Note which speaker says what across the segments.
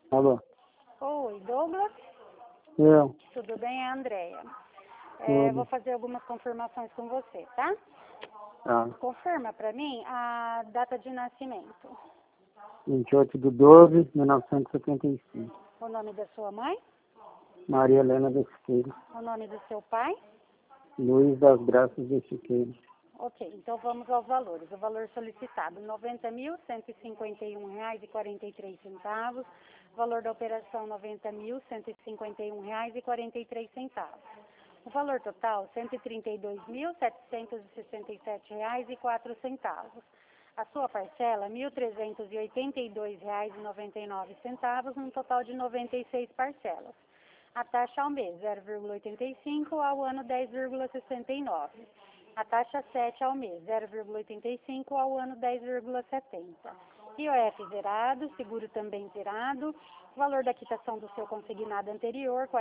Speaker 1: Alô?
Speaker 2: Oi, Douglas?
Speaker 1: Eu?
Speaker 2: Tudo bem? É a Andréia.
Speaker 1: Tudo.
Speaker 2: Vou fazer algumas confirmações com você, tá?
Speaker 1: Tá.
Speaker 2: Confirma pra mim a data de nascimento.
Speaker 1: 28/12/1975.
Speaker 2: O nome da sua mãe?
Speaker 1: Maria Helena de Siqueira.
Speaker 2: O nome do seu pai?
Speaker 1: Luiz das Graças de Siqueira.
Speaker 2: Ok, então vamos aos valores. O valor solicitado, R$ 90.151,43. O valor da operação, R$ 90.151,43. O valor total, R$ 132.767,04. A sua parcela, R$ 1.382,99, num total de 96 parcelas. A taxa ao mês, 0,85, ao ano, 10,69. A taxa 7 ao mês, 0,85, ao ano, 10,70. IOF zerado, seguro também zerado. O valor da quitação do seu consignado anterior, R$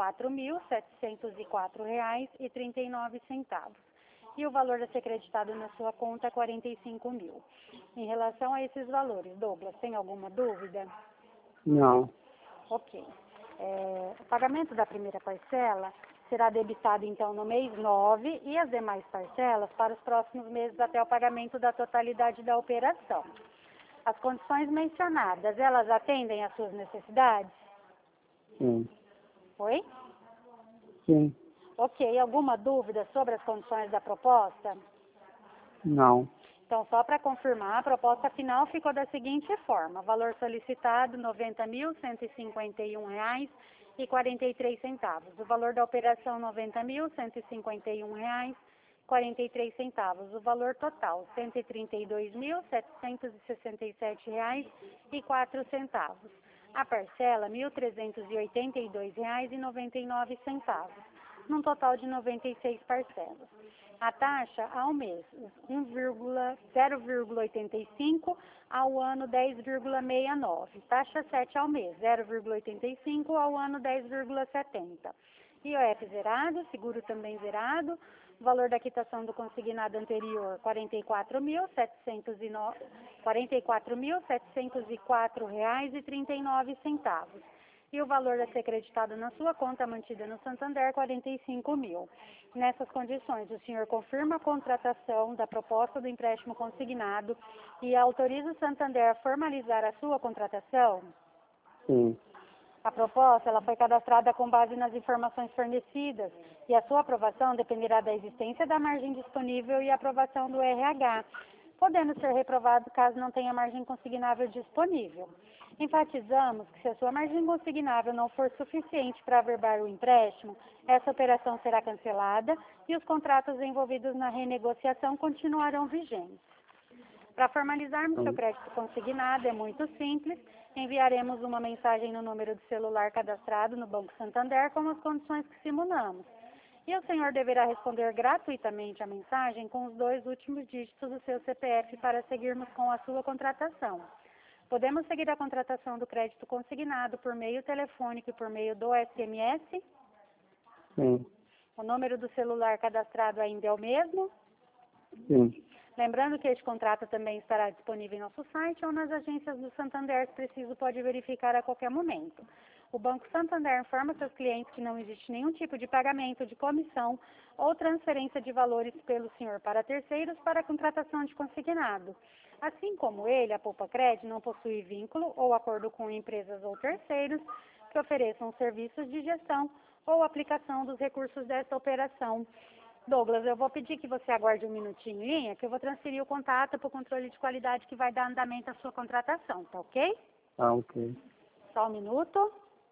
Speaker 2: 44.704,39. E o valor a ser creditado na sua conta, R$ 45.000. Em relação a esses valores, Douglas, tem alguma dúvida?
Speaker 1: Não.
Speaker 2: Ok. O pagamento da primeira parcela será debitado, então, no mês 9 e as demais parcelas para os próximos meses até o pagamento da totalidade da operação. As condições mencionadas, elas atendem às suas necessidades?
Speaker 1: Sim.
Speaker 2: Oi?
Speaker 1: Sim.
Speaker 2: Ok. Alguma dúvida sobre as condições da proposta?
Speaker 1: Não.
Speaker 2: Então, só para confirmar, a proposta final ficou da seguinte forma. Valor solicitado, R$ 90.151,43. O valor da operação, R$ 90.151,43. O valor total, R$ 132.767,04. A parcela, R$ 1.382,99. Num total de 96 parcelas. A taxa ao mês, 0,85, ao ano 10,69. Taxa 7 ao mês, 0,85, ao ano 10,70. IOF zerado, seguro também zerado. Valor da quitação do consignado anterior, R$ 44.704,39. E o valor a ser creditado na sua conta mantida no Santander, R$ 45.000. Nessas condições, o senhor confirma a contratação da proposta do empréstimo consignado e autoriza o Santander a formalizar a sua contratação?
Speaker 1: Sim.
Speaker 2: A proposta ela foi cadastrada com base nas informações fornecidas e a sua aprovação dependerá da existência da margem disponível e aprovação do RH, podendo ser reprovado caso não tenha margem consignável disponível. Enfatizamos que se a sua margem consignável não for suficiente para averbar o empréstimo, essa operação será cancelada e os contratos envolvidos na renegociação continuarão vigentes. Para formalizarmos seu crédito consignado, é muito simples. Enviaremos uma mensagem no número de celular cadastrado no Banco Santander com as condições que simulamos. E o senhor deverá responder gratuitamente a mensagem com os 2 últimos dígitos do seu CPF para seguirmos com a sua contratação. Podemos seguir a contratação do crédito consignado por meio telefônico e por meio do SMS?
Speaker 1: Sim.
Speaker 2: O número do celular cadastrado ainda é o mesmo?
Speaker 1: Sim.
Speaker 2: Lembrando que este contrato também estará disponível em nosso site ou nas agências do Santander, se preciso, pode verificar a qualquer momento. O Banco Santander informa seus clientes que não existe nenhum tipo de pagamento de comissão ou transferência de valores pelo senhor para terceiros para a contratação de consignado. Assim como ele, a Poupacred não possui vínculo ou acordo com empresas ou terceiros que ofereçam serviços de gestão ou aplicação dos recursos desta operação. Douglas, eu vou pedir que você aguarde um minutinho em linha, que eu vou transferir o contato para o controle de qualidade que vai dar andamento à sua contratação, tá ok?
Speaker 1: Tá ok.
Speaker 2: Só um minuto.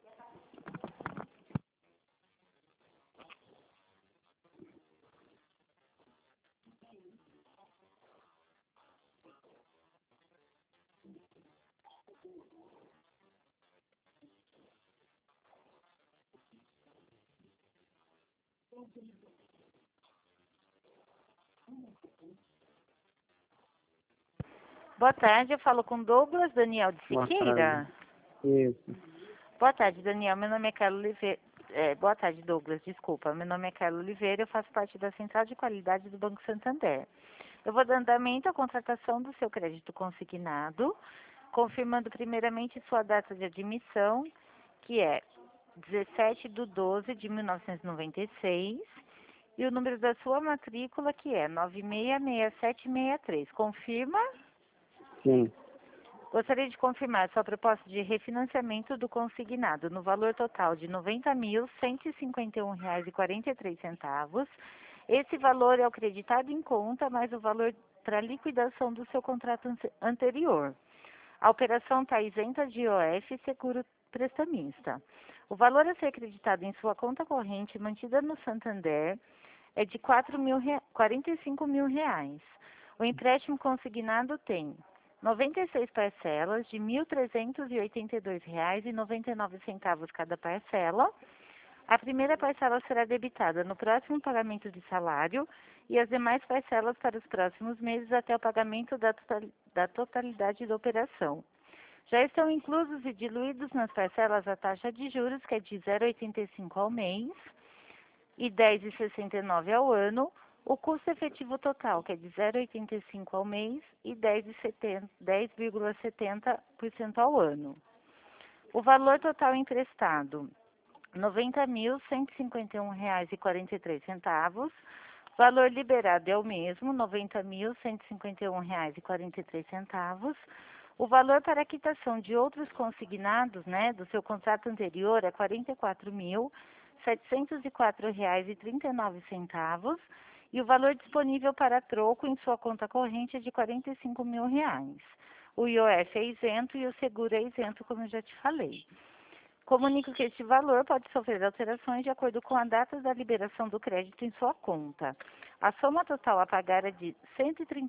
Speaker 2: Boa tarde, eu falo com Douglas Daniel de
Speaker 1: Boa
Speaker 2: Siqueira.
Speaker 1: tarde. Isso.
Speaker 2: Boa tarde, Daniel. Meu nome é Carla Oliveira. Boa tarde, Douglas. Desculpa. Meu nome é Carla Oliveira. Eu faço parte da Central de Qualidade do Banco Santander. Eu vou dar andamento à contratação do seu crédito consignado
Speaker 3: confirmando primeiramente sua data de admissão, que é 17/12/1996, e o número da sua matrícula, que é 966763. Confirma?
Speaker 1: Sim.
Speaker 3: Gostaria de confirmar sua proposta de refinanciamento do consignado no valor total de R$ 90.151,43. Esse valor é o creditado em conta, mais o valor para liquidação do seu contrato anterior. A operação está isenta de IOF e seguro prestamista. O valor a ser acreditado em sua conta corrente mantida no Santander é de R$ 45 mil. O empréstimo consignado tem 96 parcelas de R$ 1.382,99 cada parcela. A primeira parcela será debitada no próximo pagamento de salário e as demais parcelas para os próximos meses até o pagamento da totalidade da operação. Já estão inclusos e diluídos nas parcelas a taxa de juros, que é de 0,85 ao mês e 10,69 ao ano, o custo efetivo total, que é de 0,85 ao mês e 10,70% ao ano. O valor total emprestado, R$ 90.151,43. Valor liberado é o mesmo, R$ 90.151,43. O valor para a quitação de outros consignados, do seu contrato anterior é R$ 44.704,39. E o valor disponível para troco em sua conta corrente é de R$ 45 mil. O IOF é isento e o seguro é isento, como eu já te falei. Comunico que este valor pode sofrer alterações de acordo com a data da liberação do crédito em sua conta. A soma total a pagar é de R$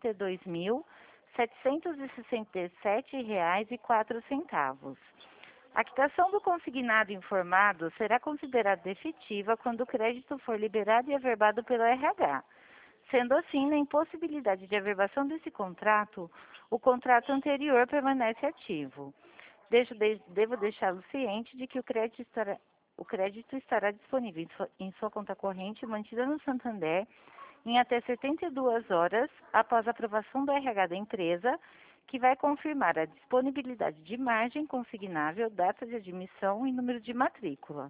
Speaker 3: 132.767,04. A quitação do consignado informado será considerada efetiva quando o crédito for liberado e averbado pelo RH. Sendo assim, na impossibilidade de averbação desse contrato, o contrato anterior permanece ativo. Devo deixá-lo ciente de que o crédito estará disponível em sua conta corrente mantida no Santander em até 72 horas após a aprovação do RH da empresa, que vai confirmar a disponibilidade de margem consignável, data de admissão e número de matrícula.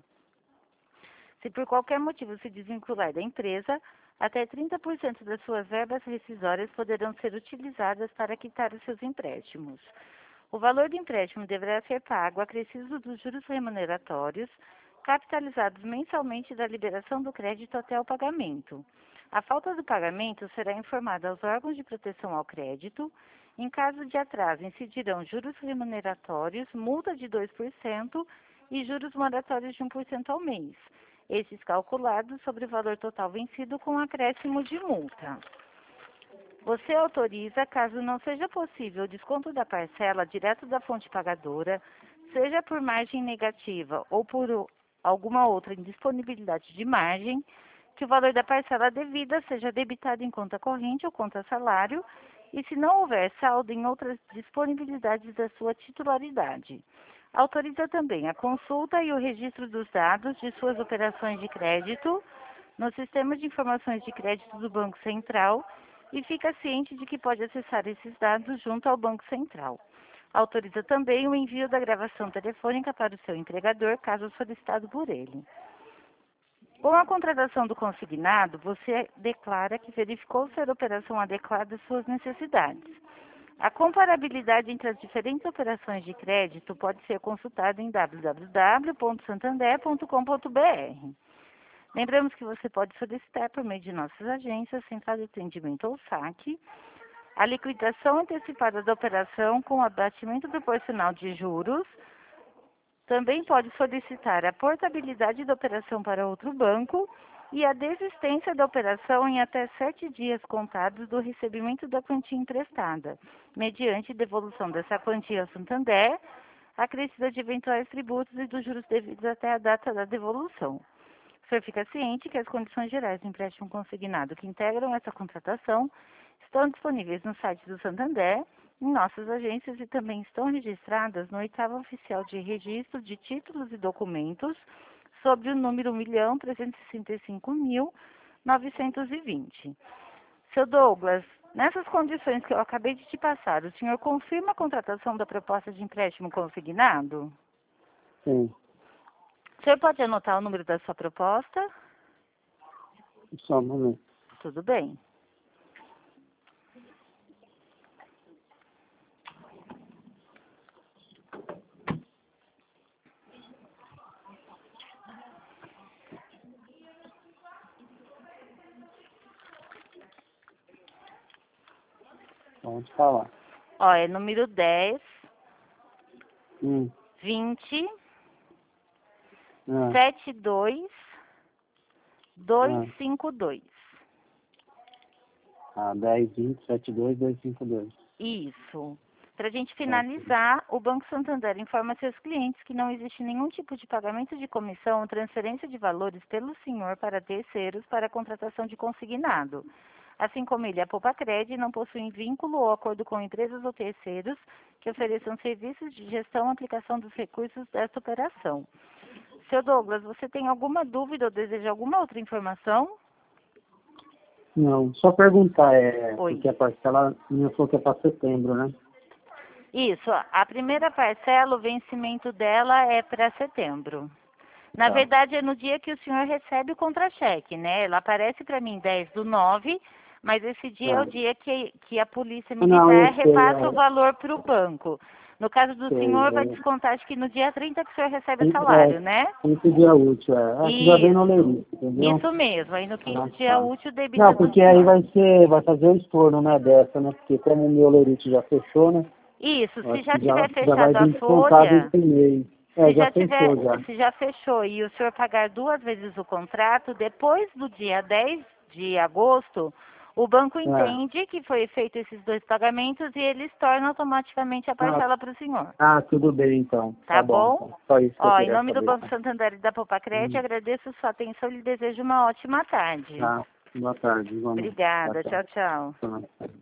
Speaker 3: Se por qualquer motivo se desvincular da empresa, até 30% das suas verbas rescisórias poderão ser utilizadas para quitar os seus empréstimos. O valor do empréstimo deverá ser pago acrescido dos juros remuneratórios, capitalizados mensalmente da liberação do crédito até o pagamento. A falta do pagamento será informada aos órgãos de proteção ao crédito. Em caso de atraso, incidirão juros remuneratórios, multa de 2% e juros moratórios de 1% ao mês. Esses calculados sobre o valor total vencido com acréscimo de multa. Você autoriza, caso não seja possível o desconto da parcela direto da fonte pagadora, seja por margem negativa ou por alguma outra indisponibilidade de margem, que o valor da parcela devida seja debitado em conta corrente ou conta salário, e se não houver saldo em outras disponibilidades da sua titularidade. Autoriza também a consulta e o registro dos dados de suas operações de crédito no Sistema de Informações de Crédito do Banco Central e fica ciente de que pode acessar esses dados junto ao Banco Central. Autoriza também o envio da gravação telefônica para o seu empregador, caso solicitado por ele. Com a contratação do consignado, você declara que verificou ser a operação adequada às suas necessidades. A comparabilidade entre as diferentes operações de crédito pode ser consultada em www.santander.com.br. Lembramos que você pode solicitar por meio de nossas agências, Central de Atendimento ou SAC, a liquidação antecipada da operação com abatimento proporcional de juros. Também pode solicitar a portabilidade da operação para outro banco e a desistência da operação em até 7 dias contados do recebimento da quantia emprestada, mediante devolução dessa quantia ao Santander, acrescida de eventuais tributos e dos juros devidos até a data da devolução. O senhor fica ciente que as condições gerais do empréstimo consignado que integram essa contratação estão disponíveis no site do Santander, em nossas agências e também estão registradas no 8º Oficial de Registro de Títulos e Documentos, sobre o número 1.365.920. Seu Douglas, Nessas condições que eu acabei de te passar, o senhor confirma a contratação da proposta de empréstimo consignado?
Speaker 1: Sim.
Speaker 3: O senhor pode anotar o número da sua proposta?
Speaker 1: Só um momento.
Speaker 3: Tudo bem.
Speaker 1: Pode falar.
Speaker 3: Ó, é número 10,
Speaker 1: Hum.
Speaker 3: 20,
Speaker 1: Ah,
Speaker 3: 72, 252.
Speaker 1: 10, 20, 72, 252.
Speaker 3: Isso. Para a gente finalizar, o Banco Santander informa seus clientes que não existe nenhum tipo de pagamento de comissão ou transferência de valores pelo senhor para terceiros para a contratação de consignado. Assim como ele, a Poupa-Cred não possui vínculo ou acordo com empresas ou terceiros que ofereçam serviços de gestão e aplicação dos recursos desta operação. Seu Douglas, você tem alguma dúvida ou deseja alguma outra informação?
Speaker 1: Não, só perguntar,
Speaker 3: Oi.
Speaker 1: porque a parcela minha falou que é para setembro, né?
Speaker 3: Isso, a primeira parcela, o vencimento dela é para setembro. Na
Speaker 1: Tá.
Speaker 3: verdade, é no dia que o senhor recebe o contra-cheque, né? Ela aparece para mim 10/9, mas esse dia é o dia que a Polícia
Speaker 1: Não,
Speaker 3: Militar
Speaker 1: eu sei,
Speaker 3: repassa o valor para o banco. No caso do
Speaker 1: sei,
Speaker 3: senhor, vai descontar, acho que no dia 30 que o senhor recebe o salário, né?
Speaker 1: 5 dia útil, Acho que já vem no Olerite, entendeu?
Speaker 3: Isso mesmo. Aí no quinto dia
Speaker 1: Tá.
Speaker 3: útil, debita
Speaker 1: Não,
Speaker 3: do
Speaker 1: porque aí
Speaker 3: senhor.
Speaker 1: vai fazer o estorno, né, dessa, né? Porque como o meu Olerite já fechou, né?
Speaker 3: Isso,
Speaker 1: Eu
Speaker 3: se
Speaker 1: acho
Speaker 3: já
Speaker 1: que
Speaker 3: tiver
Speaker 1: já vai
Speaker 3: fechado a
Speaker 1: vir descontado
Speaker 3: folha,
Speaker 1: esse mês.
Speaker 3: se já fechou e o senhor pagar 2 vezes o contrato, depois do dia 10 de agosto, o banco entende que foi feito esses 2 pagamentos e eles tornam automaticamente a parcela para o senhor.
Speaker 1: Tudo bem, então.
Speaker 3: Tá
Speaker 1: bom.
Speaker 3: bom?
Speaker 1: Só isso que eu
Speaker 3: Ó, em
Speaker 1: queria
Speaker 3: nome do
Speaker 1: saber.
Speaker 3: Banco Santander e da Poupa-Cred, agradeço sua atenção e lhe desejo uma ótima tarde.
Speaker 1: Tá. Boa tarde, igualmente.
Speaker 3: Obrigada.
Speaker 1: Tchau,
Speaker 3: Tchau, tchau.
Speaker 1: tchau.